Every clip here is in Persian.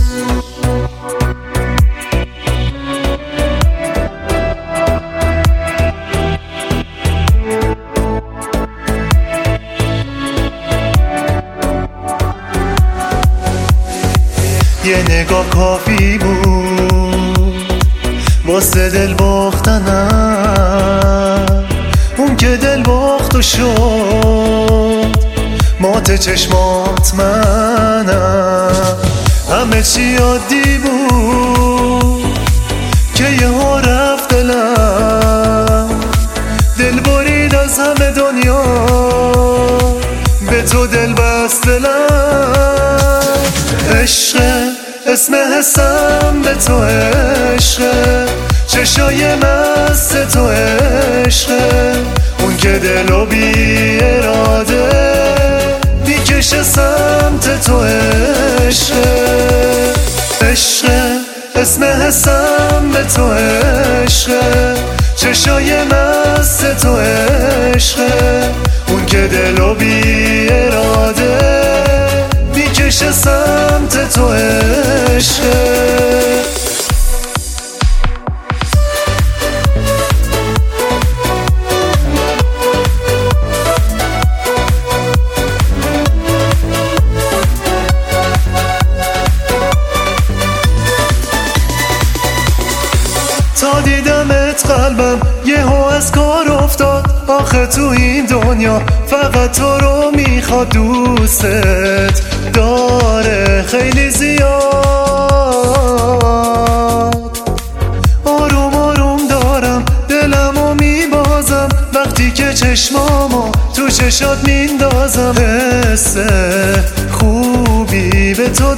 یه نگاه کافی بود واسه دل باختنم، اون که دل باخت و شد مات چشمات منم. همه چی عادی بود که یه ها رفت دلم، دل برید از همه دنیا به تو دل بست دلم. عشقه اسم حسم به تو عشقه، چشای مست تو عشقه، اون که دلو بی اراده میکشه سمت تو عشقه. عشقه اسم حسم به تو عشقه، چشای مست تو عشقه، اون که دلو بی اراده میکشه سمت تو عشقه. تا دیدمت قلبم یهو از کار افتاد، آخه تو این دنیا فقط تو رو میخواد، دوستت داره خیلی زیاد. آروم آروم دارم دلمو میبازم وقتی که چشمامو تو چشات میندازم. حس خوبی به تو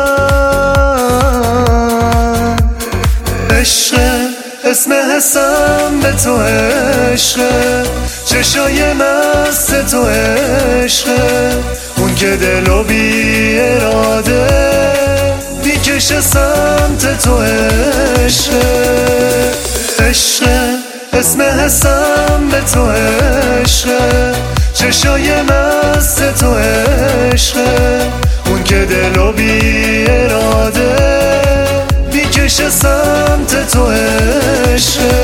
دارم. عشقه اسم حسم به تو عشقه، چشای مست تو عشقه، اون که دلو بی اراده میکشه سمت تو عشقه. عشقه اسم حسم به تو عشقه، چشای مست تو عشقه، اون که دلو بی اراده میکشه سمت تو عشقه.